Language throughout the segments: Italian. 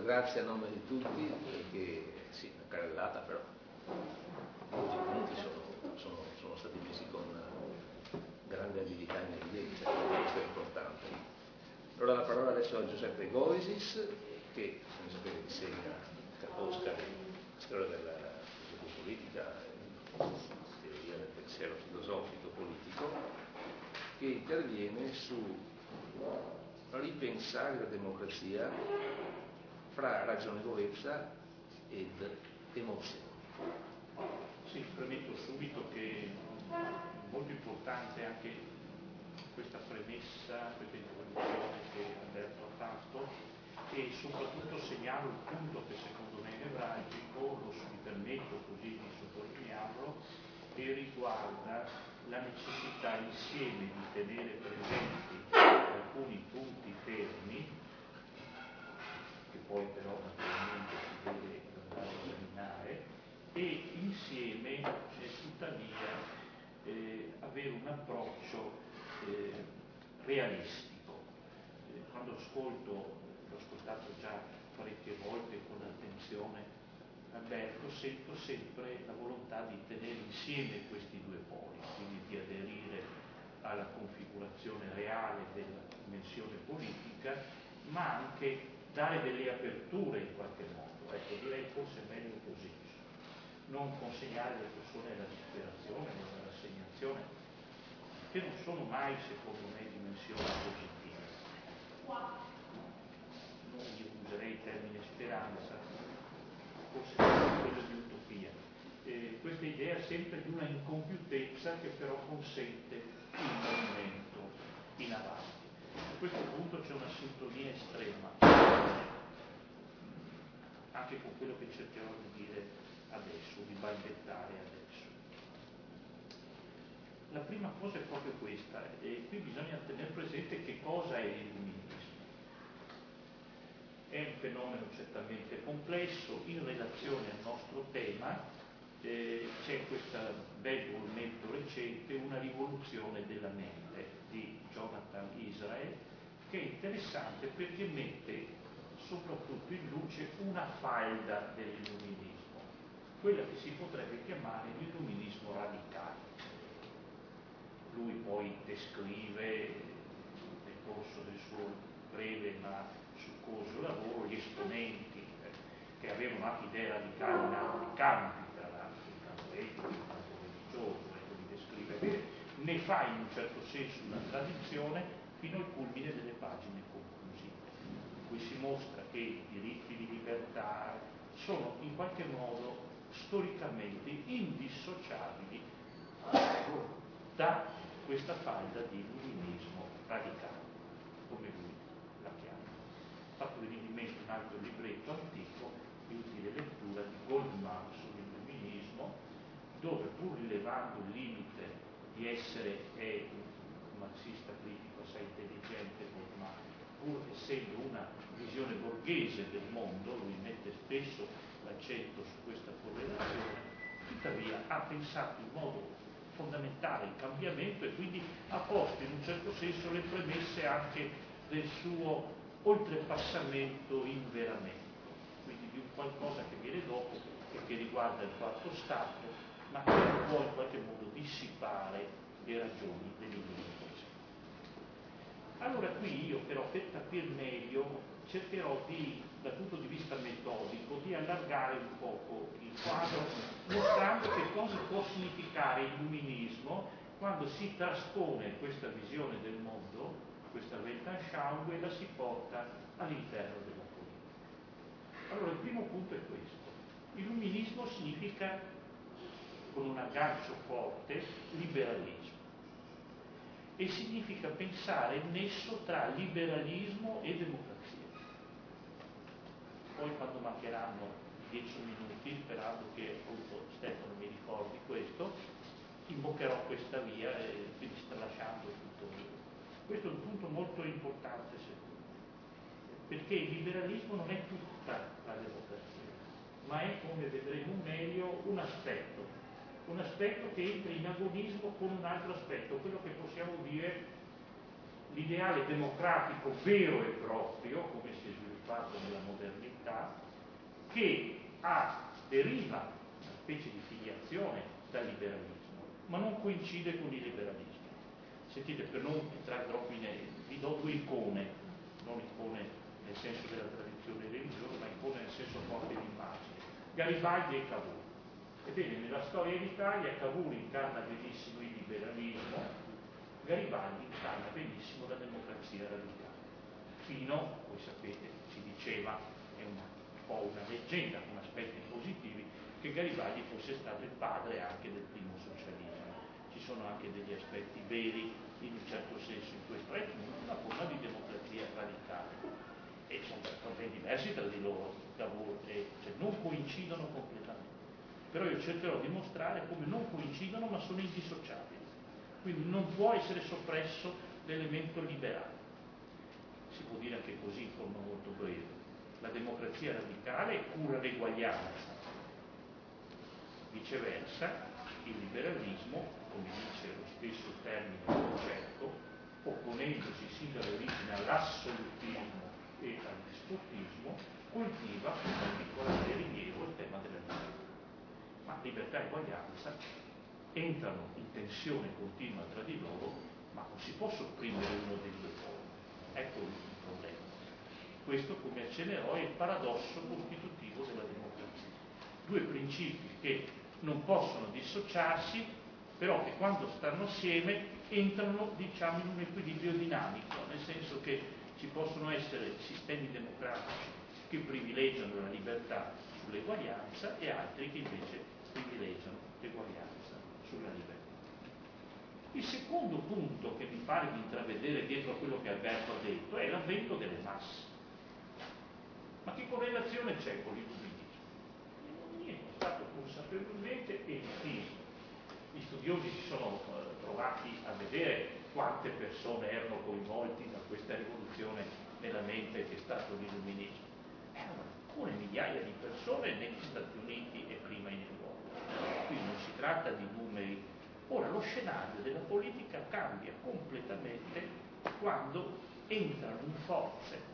grazie a nome di tutti, perché sì, una carrellata, però molti punti sono stati messi con grande abilità in evidenza, questo è importante. Allora la parola adesso a Giuseppe Goisis, che come sapete insegna Oscar storia della politica, teoria del pensiero filosofico politico, che interviene su ripensare la democrazia fra ragionevolezza ed emozione. Sì, premetto subito che è molto importante anche questa premessa, questa introduzione che Alberto ha fatto, e soprattutto segnalo il punto che secondo me è nevralgico, mi permetto così di sottolinearlo, che riguarda la necessità insieme di tenere presenti alcuni punti fermi, che poi però naturalmente si deve andare a esaminare, e insieme tuttavia avere un approccio realistico. Quando l'ho ascoltato già parecchie volte con attenzione Alberto, sento sempre la volontà di tenere insieme questi due poli, quindi di aderire alla configurazione reale della dimensione politica, ma anche dare delle aperture in qualche modo. Ecco, direi forse meglio così. Non consegnare le persone alla disperazione o alla rassegnazione, che non sono mai, secondo me, dimensioni positive. Non userei il termine speranza, forse quello di utopia. Questa idea sempre di una incompiutezza che però consente il movimento in avanti. A questo punto c'è una sintonia estrema, anche con quello che cercherò di dire adesso, di balbettare adesso. La prima cosa è proprio questa, e qui bisogna tenere presente che cosa è l'illuminismo. È un fenomeno certamente complesso, in relazione al nostro tema c'è questo bel volumetto recente, Una rivoluzione della mente, di Jonathan Israel, che è interessante perché mette soprattutto in luce una falda dell'illuminismo, quella che si potrebbe chiamare l'illuminismo radicale. Lui poi descrive nel corso del suo breve ma succoso lavoro gli esponenti che avevano anche idee radicali in altri campi, tra l'altro in campo etico, in campo religioso, ecco, li descrive bene, ne fa in un certo senso una tradizione fino al culmine delle pagine conclusive, in cui si mostra che i diritti di libertà sono in qualche modo storicamente indissociabili da questa falda di illuminismo radicale, come lui la chiama. Ha fatto venire in mente un altro libretto antico di utile lettura di Goldman sull'illuminismo, dove pur rilevando il limite di essere un marxista critico assai intelligente Goldman, pur essendo una visione borghese del mondo, lui mette spesso l'accento su questa correlazione, tuttavia ha pensato in modo fondamentale il cambiamento e quindi ha posto in un certo senso le premesse anche del suo oltrepassamento in veramento, quindi di un qualcosa che viene dopo e che riguarda il quarto stato, ma che può in qualche modo dissipare le ragioni dell'illuminismo. Allora qui io però per capire meglio cercherò dal punto di vista metodico, di allargare un poco il quadro, mostrando che cosa può significare illuminismo quando si traspone questa visione del mondo, questa Weltanschauung, e la si porta all'interno della politica. Allora il primo punto è questo. Illuminismo significa, con un aggancio forte, liberalismo. E significa pensare il nesso tra liberalismo e democrazia. Poi quando mancheranno 10 minuti, sperando che appunto Stefano mi ricordi questo, imboccherò questa via e quindi stralasciando tutto. Questo è un punto molto importante secondo me, perché il liberalismo non è tutta la democrazia, ma è, come vedremo meglio, un aspetto che entra in agonismo con un altro aspetto, quello che possiamo dire l'ideale democratico vero e proprio, come si è sviluppato nella modernità, che deriva una specie di filiazione dal liberalismo, ma non coincide con il liberalismo. Sentite, per non entrare troppo vi do due icone, non icone nel senso della tradizione religiosa, ma icone nel senso forte di immagine. Garibaldi e Cavour. Ebbene, nella storia d'Italia Cavour incarna benissimo il liberalismo, Garibaldi incarna benissimo la democrazia radicale. Fino, voi sapete, si diceva, è un po' una leggenda con aspetti positivi, che Garibaldi fosse stato il padre anche del primo socialismo. Ci sono anche degli aspetti veri in un certo senso in questo, è una forma di democrazia radicale. E sono ben diversi tra di loro, Cavour cioè non coincidono completamente. Però io cercherò di mostrare come non coincidono ma sono indissociabili. Quindi non può essere soppresso l'elemento liberale. Si può dire anche così in forma molto breve. La democrazia radicale cura l'eguaglianza. Viceversa, il liberalismo, come dice lo stesso termine concetto, opponendosi sin dall'origine all'assolutismo e al dispotismo, coltiva con particolare rilievo il tema della libertà. Ma libertà e eguaglianza entrano in tensione continua tra di loro, ma non si può sopprimere uno dei due poli. Ecco il problema. Questo, come accennerò, è il paradosso costitutivo della democrazia. Due principi che non possono dissociarsi, però che quando stanno assieme entrano, diciamo, in un equilibrio dinamico, nel senso che ci possono essere sistemi democratici che privilegiano la libertà sull'eguaglianza e altri che invece privilegiano l'eguaglianza sulla libertà. Il secondo punto che mi pare di intravedere dietro a quello che Alberto ha detto è l'avvento delle masse. Ma che correlazione c'è con l'illuminismo? L'illuminismo è stato consapevolmente elitismo. Gli studiosi si sono trovati a vedere quante persone erano coinvolti da questa rivoluzione nella mente che è stato l'illuminismo. Erano alcune migliaia di persone negli Stati Uniti e prima in Europa. Quindi non si tratta di numeri. Ora lo scenario della politica cambia completamente quando entrano in forze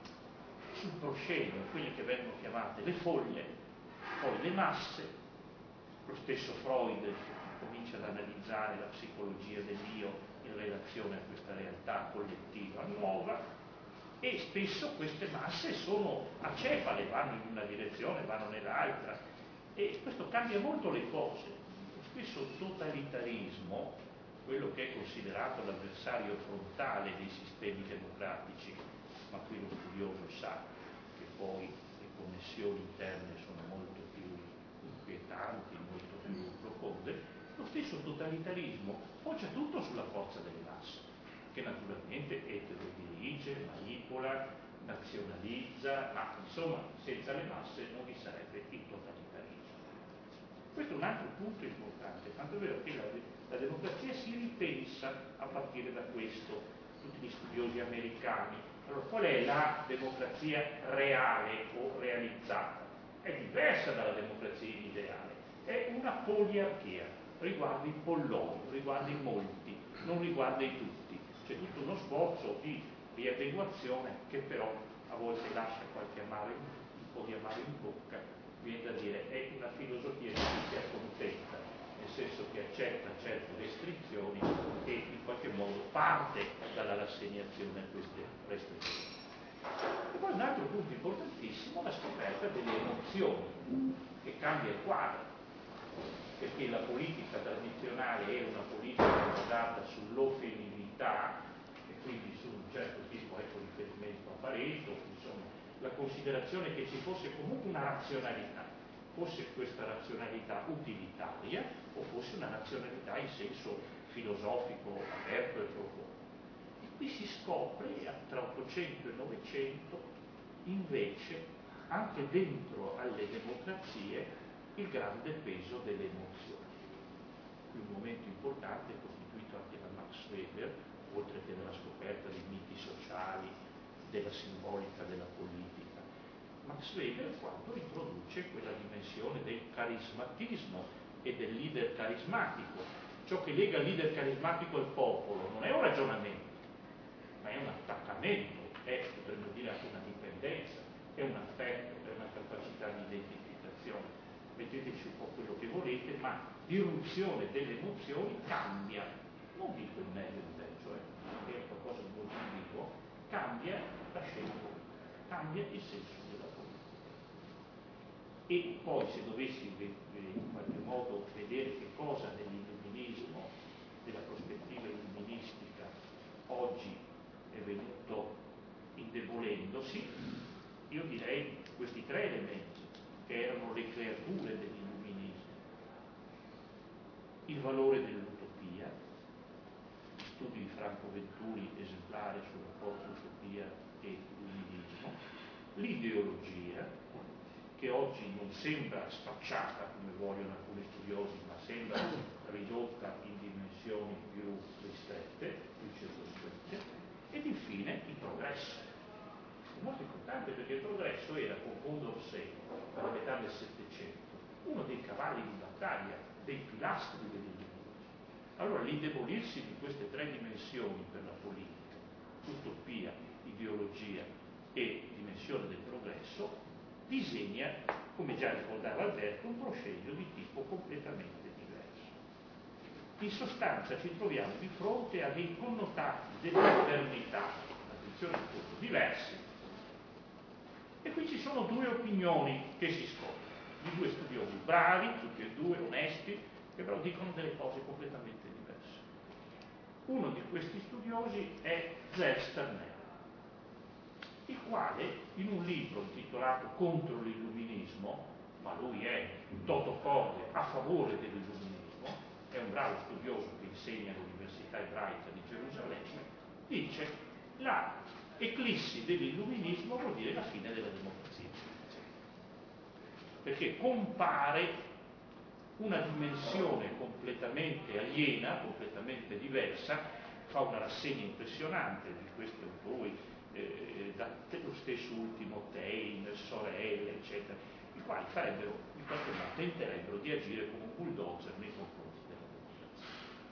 sul proscenio quelle che vengono chiamate le foglie, poi le masse. Lo stesso Freud comincia ad analizzare la psicologia dell'io in relazione a questa realtà collettiva nuova, e spesso queste masse sono acefale, vanno in una direzione, vanno nell'altra, e questo cambia molto le cose. Lo stesso totalitarismo, quello che è considerato l'avversario frontale dei sistemi democratici, ma qui lo studioso sa che poi le connessioni interne sono molto più inquietanti, molto più profonde. Lo stesso totalitarismo poggia tutto sulla forza delle masse, che naturalmente eterodirige, manipola, nazionalizza, ma insomma senza le masse non vi sarebbe il totalitarismo. Questo è un altro punto importante, tanto è vero che la democrazia si ripensa a partire da questo, tutti gli studiosi americani. Allora, qual è la democrazia reale o realizzata? È diversa dalla democrazia ideale, è una poliarchia, riguarda i polloni, riguarda i molti, non riguarda i tutti. C'è tutto uno sforzo di riadeguazione che però a volte lascia qualche amaro, un po' di amaro in bocca, viene da dire è una filosofia che si accontenta, nel senso che accetta certe restrizioni e in qualche modo parte dalla rassegnazione a queste restrizioni. E poi un altro punto importantissimo, la scoperta delle emozioni, che cambia il quadro, perché la politica tradizionale era una politica basata sull'offenività e quindi su un certo tipo, ecco riferimento a Pareto, insomma, la considerazione che ci fosse comunque una razionalità, fosse questa razionalità utilitaria o fosse una razionalità in senso filosofico aperto e profondo. E qui si scopre tra 800 e 900 invece anche dentro alle democrazie il grande peso delle emozioni. Qui un momento importante è costituito anche da Max Weber, oltre che dalla scoperta dei miti sociali, della simbolica della politica. Max Weber quando introduce quella dimensione del carismatismo e del leader carismatico. Ciò che lega il leader carismatico al popolo non è un ragionamento, ma è un attaccamento, è, potremmo dire, anche una dipendenza, è un affetto, è una capacità di metteteci un po' quello che volete, ma l'irruzione delle emozioni cambia, non dico il meglio o il peggio, che è qualcosa di molto ambiguo, cambia la scena politica, cambia il senso della politica. E poi se dovessi in qualche modo vedere che cosa dell'illuminismo, della prospettiva illuministica oggi è venuto indebolendosi, io direi questi tre elementi che erano le creature dell'illuminismo: il valore dell'utopia, studi di Franco Venturi esemplare sul rapporto utopia e illuminismo, l'ideologia, che oggi non sembra spacciata come vogliono alcuni studiosi, ma sembra ridotta in dimensioni più ristrette, più circoscritte, ed infine il progresso. È molto importante perché il progresso era, con Condorcet, alla metà del Settecento, uno dei cavalli di battaglia, dei pilastri dell'illuminismo. Allora l'indebolirsi di queste tre dimensioni per la politica, utopia, ideologia e dimensione del progresso, disegna, come già ricordava Alberto, un proscenio di tipo completamente diverso. In sostanza ci troviamo di fronte a dei connotati della modernità, attenzione a tutto, diversi. E qui ci sono due opinioni che si scontrano, di due studiosi bravi, tutti e due onesti, che però dicono delle cose completamente diverse. Uno di questi studiosi è Zell Sternel, il quale in un libro intitolato Contro l'illuminismo, ma lui è toto corde a favore dell'illuminismo, è un bravo studioso che insegna all'Università Ebraica di Gerusalemme, dice: la eclissi dell'illuminismo vuol dire la fine della democrazia, perché compare una dimensione completamente aliena, completamente diversa. Fa una rassegna impressionante di questi autori, lo stesso ultimo Taine, Sorel, eccetera, i quali farebbero, in qualche modo, tenterebbero di agire come un bulldozer nei confronti della democrazia.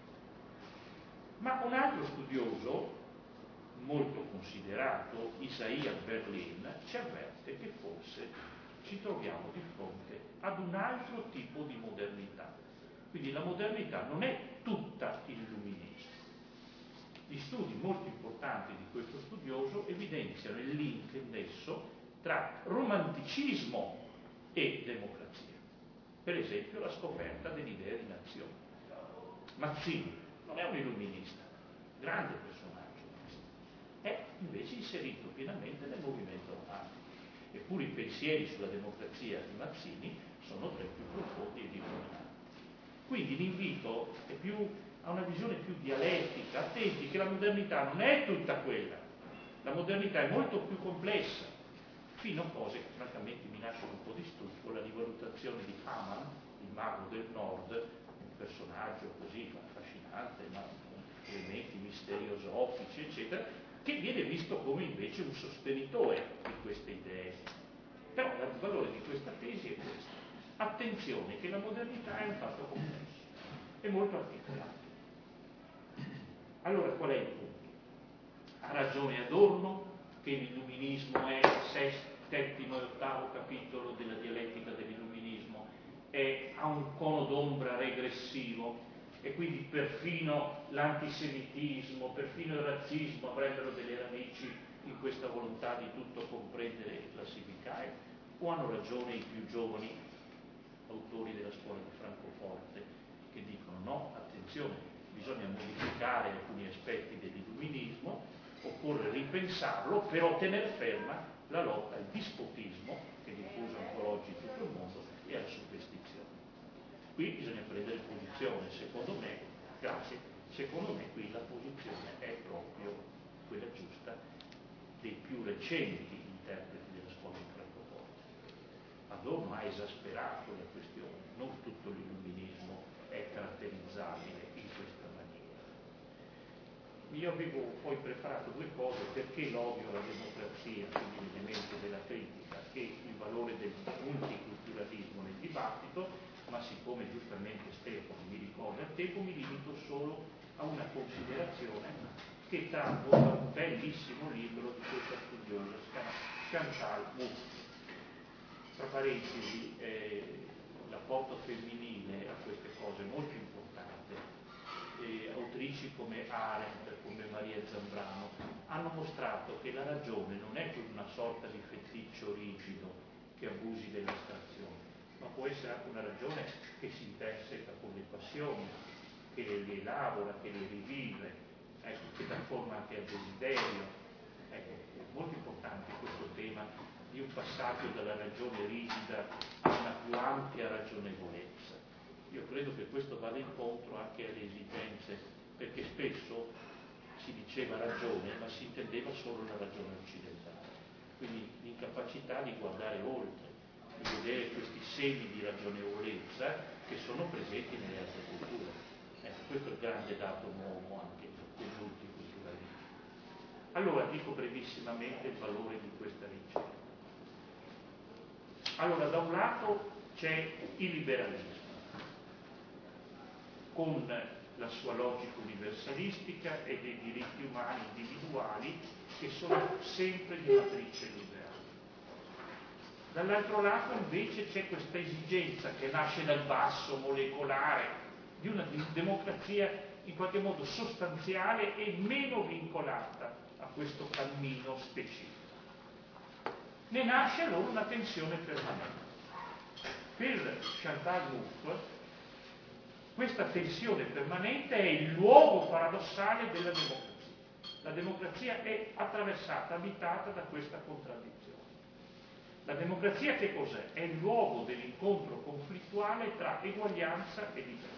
Ma un altro studioso, molto considerato, Isaiah Berlin, ci avverte che forse ci troviamo di fronte ad un altro tipo di modernità. Quindi la modernità non è tutta illuminismo. Gli studi molto importanti di questo studioso evidenziano il link, il nesso, tra romanticismo e democrazia. Per esempio la scoperta dell'idea di nazione. Mazzini non è un illuminista, grande personaggio, è invece inserito pienamente nel movimento romantico. Eppure i pensieri sulla democrazia di Mazzini sono tra i più profondi ed illuminanti. Quindi l'invito è più a una visione più dialettica. Attenti che la modernità non è tutta quella, la modernità è molto più complessa, fino a cose che francamente mi lasciano un po' di stupore, la rivalutazione di Hamann, il mago del nord, un personaggio così affascinante, ma con elementi misteriosofici, eccetera, che viene visto come invece un sostenitore di queste idee. Però il valore di questa tesi è questo: attenzione che la modernità è un fatto complesso, è molto articolato. Allora qual è il punto? Ha ragione Adorno che l'illuminismo è il settimo e ottavo capitolo della dialettica dell'illuminismo, ha un cono d'ombra regressivo, e quindi perfino l'antisemitismo, perfino il razzismo avrebbero delle radici in questa volontà di tutto comprendere e classificare? O hanno ragione i più giovani autori della scuola di Francoforte che dicono no, attenzione, bisogna modificare alcuni aspetti dell'illuminismo, occorre ripensarlo, però tenere ferma la lotta al dispotismo che è diffuso ancora oggi in tutto il mondo e alla superstizione. Qui bisogna prendere posizione, secondo me, grazie, secondo me qui la posizione è proprio quella giusta dei più recenti interpreti della scuola di Francoforte. Adorno ha esasperato la questione, non tutto l'illuminismo è caratterizzabile in questa maniera. Io avevo poi preparato due cose: perché l'odio alla democrazia, quindi l'elemento della critica, e il valore del multiculturalismo nel dibattito, ma siccome giustamente Stefano mi ricorda il tempo, mi limito solo a una considerazione che traggo da un bellissimo libro di questa studiosa, Chantal Mouffe. Tra parentesi, l'apporto femminile a queste cose è molto importante. Autrici come Arendt, come Maria Zambrano, hanno mostrato che la ragione non è una sorta di feticcio rigido che abusi dell'astrazione, ma può essere anche una ragione che si interseca con le passioni, che le elabora, che le rivive, ecco, che dà forma anche al desiderio. Ecco, è molto importante questo tema di un passaggio dalla ragione rigida a una più ampia ragionevolezza. Io credo che questo vada incontro anche alle esigenze, perché spesso si diceva ragione, ma si intendeva solo la ragione occidentale. Quindi l'incapacità di guardare oltre, di vedere questi semi di ragionevolezza che sono presenti nelle altre culture. Questo è il grande dato nuovo anche dei multiculturalismi. Allora, dico brevissimamente il valore di questa ricerca. Allora, da un lato c'è il liberalismo, con la sua logica universalistica e dei diritti umani individuali che sono sempre di matrice liberale. Dall'altro lato invece c'è questa esigenza che nasce dal basso, molecolare, di una democrazia in qualche modo sostanziale e meno vincolata a questo cammino specifico. Ne nasce allora una tensione permanente. Per Chantal Mouffe questa tensione permanente è il luogo paradossale della democrazia. La democrazia è attraversata, abitata da questa contraddizione. La democrazia che cos'è? È il luogo dell'incontro conflittuale tra eguaglianza e libertà.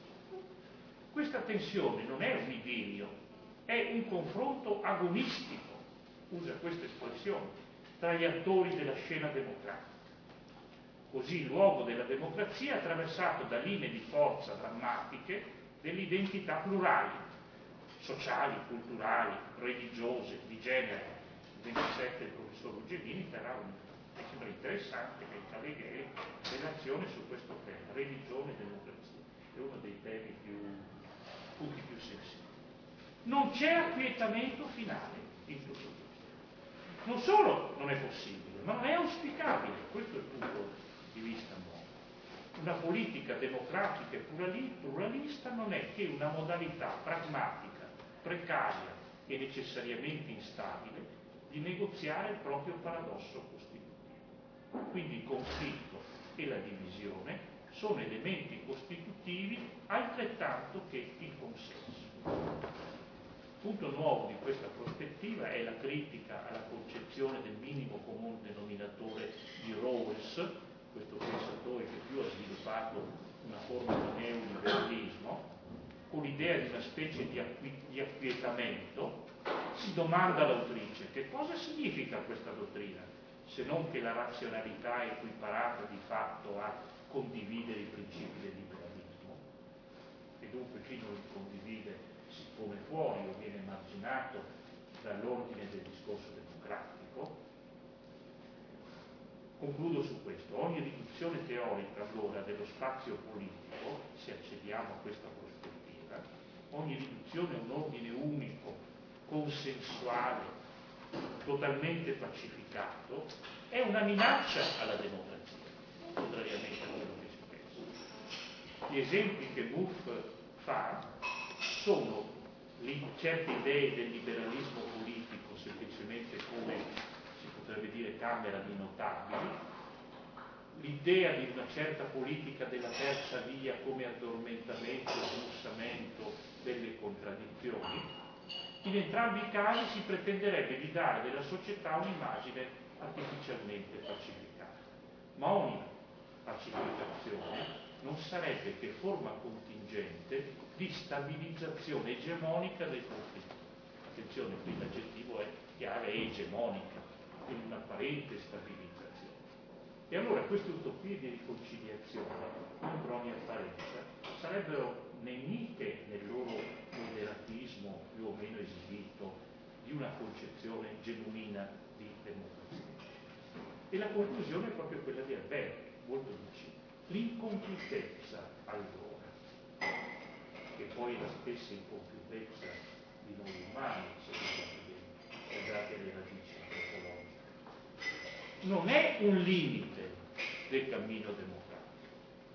Questa tensione non è un idillio, è un confronto agonistico, usa questa espressione, tra gli attori della scena democratica. Così il luogo della democrazia è attraversato da linee di forza drammatiche delle identità plurali, sociali, culturali, religiose, di genere. Il 27 il professor Ruggellini terrà mi sembra interessante che Caleghe relazione su questo tema, religione e democrazia. È uno dei temi punti più sensibili. Non c'è acquietamento finale in tutto questo. Non solo non è possibile, ma non è auspicabile. Questo è il punto di vista nuovo. Una politica democratica e pluralista non è che una modalità pragmatica, precaria e necessariamente instabile di negoziare il proprio paradosso costitutivo. Quindi il conflitto e la divisione sono elementi costitutivi altrettanto che il consenso. Il punto nuovo di questa prospettiva è la critica alla concezione del minimo comune denominatore di Rawls, questo pensatore che più ha sviluppato una forma di neoliberalismo, con l'idea di una specie di acquietamento. Si domanda l'autrice che cosa significa questa dottrina, se non che la razionalità è equiparata di fatto a condividere i principi del liberalismo, e dunque chi non li condivide si pone fuori o viene marginato dall'ordine del discorso democratico. Concludo su questo. Ogni riduzione teorica allora dello spazio politico, se accediamo a questa prospettiva, ogni riduzione a un ordine unico, consensuale, totalmente pacificato, è una minaccia alla democrazia, contrariamente a quello che si pensa. Gli esempi che Mouffe fa sono certe idee del liberalismo politico semplicemente come, si potrebbe dire, camera di notabili, l'idea di una certa politica della terza via come addormentamento e smussamento delle contraddizioni. In entrambi i casi si pretenderebbe di dare della società un'immagine artificialmente pacificata, ma ogni pacificazione non sarebbe che forma contingente di stabilizzazione egemonica del conflitto. Attenzione, qui l'aggettivo è chiaro, è egemonica, quindi un'apparente stabilizzazione. E allora queste utopie di riconciliazione, contro ogni apparenza, sarebbero nemiche nel loro moderatismo più o meno esibito di una concezione genuina di democrazia. E la conclusione è proprio quella di Alberti, molto vicina. L'incompiutezza allora, che poi è la stessa incompiutezza di noi umani, se guardate le radici antropologiche, non è un limite del cammino democratico,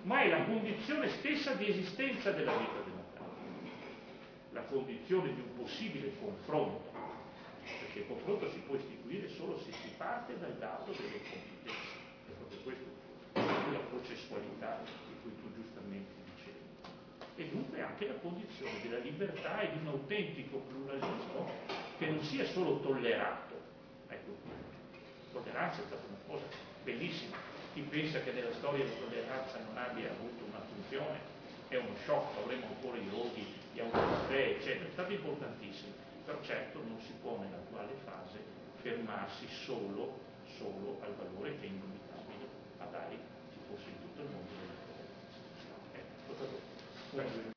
ma è la condizione stessa di esistenza della vita democratica, la condizione di un possibile confronto, perché il confronto si può istituire solo se si parte dal dato delle competenze, è proprio questo, la processualità di cui tu giustamente dicevi, e dunque anche la condizione della libertà e di un autentico pluralismo che non sia solo tollerato. Ecco, tolleranza è stata una cosa bellissima. Chi pensa che nella storia la tolleranza non abbia avuto una funzione è uno shock, avremo ancora i roghi, gli autocaffè, eccetera, è stato importantissimo, però certo non si può nell'attuale fase fermarsi solo al valore che è indubitabile, magari ci fosse in tutto il mondo della tolleranza. Ecco,